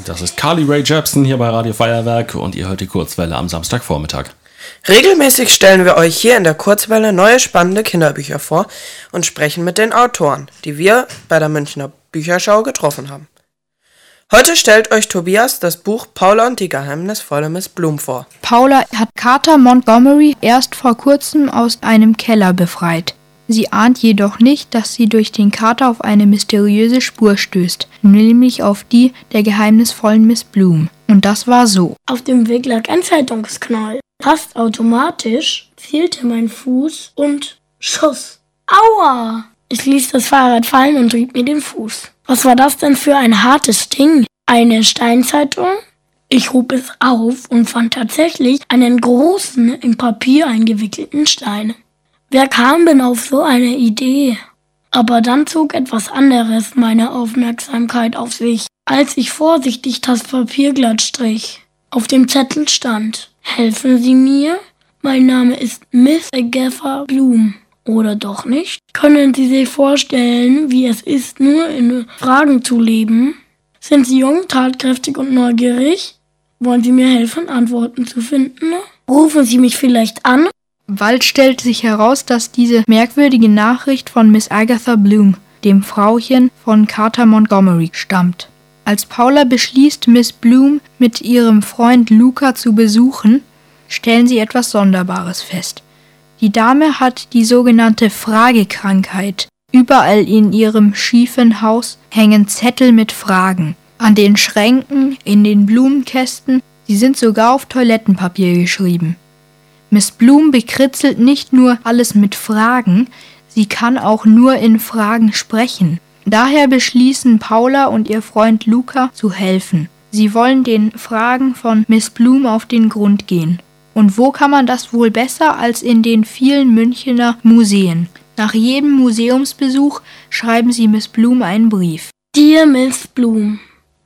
Das ist Carly Rae Jepsen hier bei Radio Feuerwerk und ihr hört die Kurzwelle am Samstagvormittag. Regelmäßig stellen wir euch hier in der Kurzwelle neue spannende Kinderbücher vor und sprechen mit den Autoren, die wir bei der Münchner Bücherschau getroffen haben. Heute stellt euch Tobias das Buch Paula und die geheimnisvolle Miss Bloom vor. Paula hat Carter Montgomery erst vor kurzem aus einem Keller befreit. Sie ahnt jedoch nicht, dass sie durch den Carter auf eine mysteriöse Spur stößt, nämlich auf die der geheimnisvollen Miss Bloom. Und das war so. Auf dem Weg lag ein Zeitungsknäuel. Fast automatisch zielte mein Fuß und Schuss. Aua! Ich ließ das Fahrrad fallen und rieb mir den Fuß. Was war das denn für ein hartes Ding? Eine Steinzeitung? Ich hob es auf und fand tatsächlich einen großen, in Papier eingewickelten Stein. Wer kam denn auf so eine Idee? Aber dann zog etwas anderes meine Aufmerksamkeit auf sich, als ich vorsichtig das Papier glatt strich. Auf dem Zettel stand: Helfen Sie mir? Mein Name ist Miss Agatha Bloom. Oder doch nicht? Können Sie sich vorstellen, wie es ist, nur in Fragen zu leben? Sind Sie jung, tatkräftig und neugierig? Wollen Sie mir helfen, Antworten zu finden? Rufen Sie mich vielleicht an? Bald stellt sich heraus, dass diese merkwürdige Nachricht von Miss Agatha Bloom, dem Frauchen von Carter Montgomery, stammt. Als Paula beschließt, Miss Bloom mit ihrem Freund Luca zu besuchen, stellen sie etwas Sonderbares fest. Die Dame hat die sogenannte Fragekrankheit. Überall in ihrem schiefen Haus hängen Zettel mit Fragen. An den Schränken, in den Blumenkästen, sie sind sogar auf Toilettenpapier geschrieben. Miss Bloom bekritzelt nicht nur alles mit Fragen, sie kann auch nur in Fragen sprechen. Daher beschließen Paula und ihr Freund Luca zu helfen. Sie wollen den Fragen von Miss Bloom auf den Grund gehen. Und wo kann man das wohl besser als in den vielen Münchner Museen? Nach jedem Museumsbesuch schreiben sie Miss Bloom einen Brief. Dear Miss Bloom,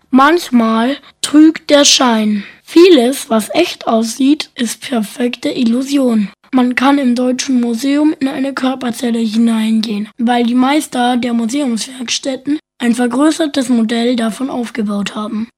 manchmal trügt der Schein. Vieles, was echt aussieht, ist perfekte Illusion. Man kann im Deutschen Museum in eine Körperzelle hineingehen, weil die Meister der Museumswerkstätten ein vergrößertes Modell davon aufgebaut haben.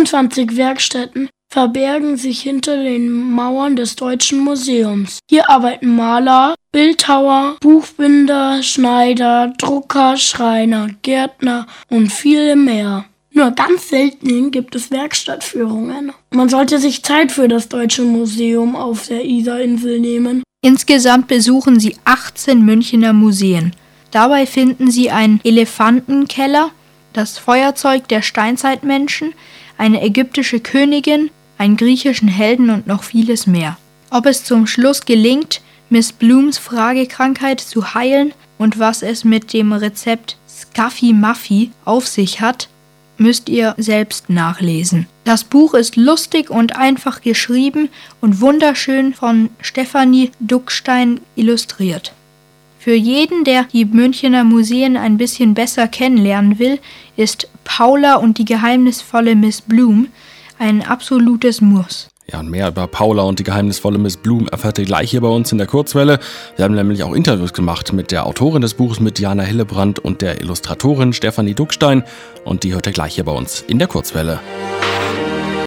24 Werkstätten verbergen sich hinter den Mauern des Deutschen Museums. Hier arbeiten Maler, Bildhauer, Buchbinder, Schneider, Drucker, Schreiner, Gärtner und viele mehr. Nur ganz selten gibt es Werkstattführungen. Man sollte sich Zeit für das Deutsche Museum auf der Isarinsel nehmen. Insgesamt besuchen sie 18 Münchner Museen. Dabei finden sie einen Elefantenkeller, das Feuerzeug der Steinzeitmenschen, eine ägyptische Königin, einen griechischen Helden und noch vieles mehr. Ob es zum Schluss gelingt, Miss Blooms Fragekrankheit zu heilen und was es mit dem Rezept Scuffy Muffy auf sich hat, müsst ihr selbst nachlesen. Das Buch ist lustig und einfach geschrieben und wunderschön von Stefanie Duckstein illustriert. Für jeden, der die Münchner Museen ein bisschen besser kennenlernen will, ist Paula und die geheimnisvolle Miss Bloom ein absolutes Muss. Ja, und mehr über Paula und die geheimnisvolle Miss Bloom erfährt ihr gleich hier bei uns in der Kurzwelle. Wir haben nämlich auch Interviews gemacht mit der Autorin des Buches, mit Diana Hillebrand, und der Illustratorin Stefanie Duckstein. Und die hört ihr gleich hier bei uns in der Kurzwelle.